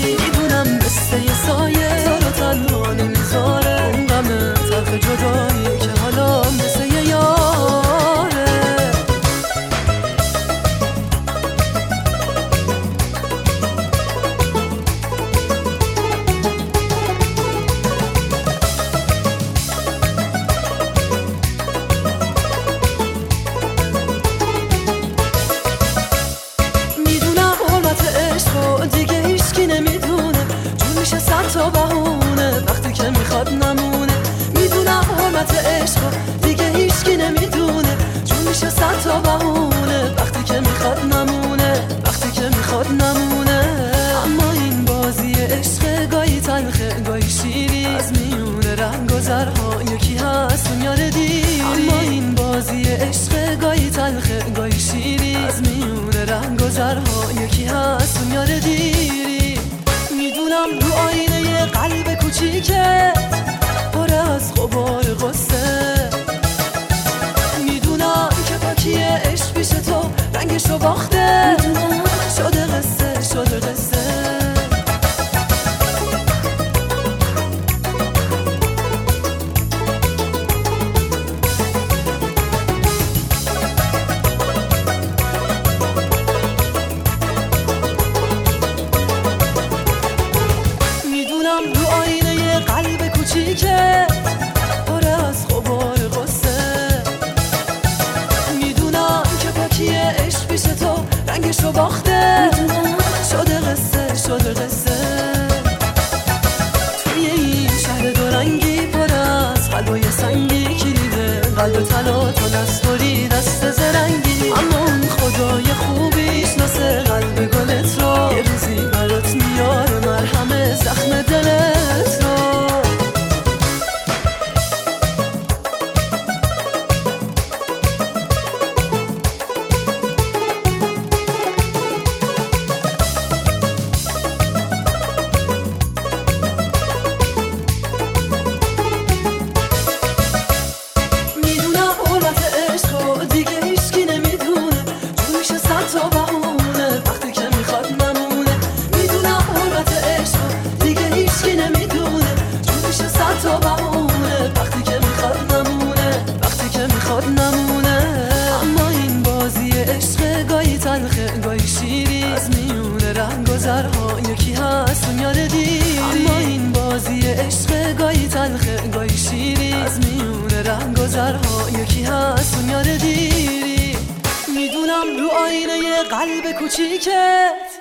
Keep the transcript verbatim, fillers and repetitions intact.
شیری میدونم مثل یه سایه زار و تنها نمیذاره اون غم تلخ جدایی که حالا مثل یه یاره. میدونم حرمت عشق دیگه هیچکی نمیدونه، جون میشه صد تا بهونه وقتی که میخواد نمونه. میدونم حرمت عشق دیگه هیچکی نمیدونه، جون میشه صد تا بهونه وقتی که میخواد نمونه، وقتی که میخواد نمونه. اما این بازی عشق گاهی تلخه گاهی شیری، از میونه رنگ و زرها یکی هست و میاره دیری. اما این بازی عشق گاهی تلخه گاهی شیری، از میونه رنگ و زرها یکی هست و میاره دیری. میدونم رو آینه یه قلب کوچیکه پر از غبار غصه، میدونم که پاکی عشق پیش تو رنگشو باخته، شده قصه شده قصه. میدونم رو آینه یه قلب کوچیکه پر از غبار غصه، میدونم که پاکی عشق پیش تو رنگشو باخته، شده قصه شده قصه. توی این شهر دو رنگی پر از قلبای سنگی کلیده قلب طلا تا نسپاری دست زرنگی، اما اون خدای خوبی شناسه قلب گلت رو، یه روزی برات میاره مرهم زخم دلت رو. میدونم حرمت عشق دیگه هیچکی نمیدونه، جون میشه صد تا بهونه وقتی که میخواد نمونه. میدونم حرمت عشق دیگه هیچکی نمیدونه، جون میشه صد تا بهونه وقتی که میخواد نمونه، وقتی که میخواد نمونه. اما این بازی عشق گاهی تلخه گاهی شیری، از میونه رنگ و زرها یکی هست و میاره دیری. اما این بازی عشق گاهی تلخه گاهی شیری، از میونه رنگ و زرها یکی هست و میاره دیری. میدونم رو آینه یه قلب کوچیکت